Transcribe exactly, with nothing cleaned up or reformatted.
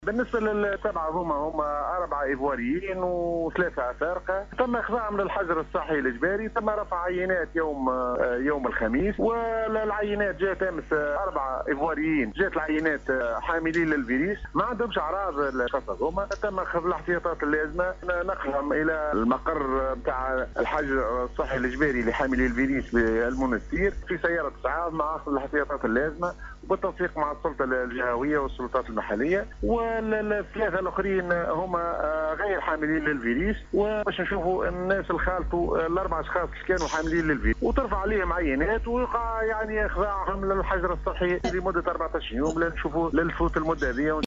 بالنسبة للسبعة هما هما أربعة إيفواريين وثلاثة أفارقة. تم إخضاعهم للحجر الصحي الإجباري، تم رفع عينات يوم يوم الخميس، والعينات جات أمس أربعة إيفواريين، جات العينات حاملين للفيروس، ما عندهمش أعراض الأشخاص هما. تم أخذ الاحتياطات اللازمة، نقلهم إلى المقر بتاع الحجر الصحي الإجباري لحاملي الفيروس بالمنستير في سيارة إسعاف مع أخذ الاحتياطات اللازمة وبالتنسيق مع السلطة الجهوية والسلطات المحلية. والثلاثه الاخرين هما غير حاملين للفيروس، وباش نشوفوا الناس اللي خالطوا الاربع اشخاص اللي كانوا حاملين للفيروس وترفع عليهم عينات ويقع يعني اخضاعهم للحجر الصحي لمده أربعة عشر يوم لنشوفوا للفوت المده هذه.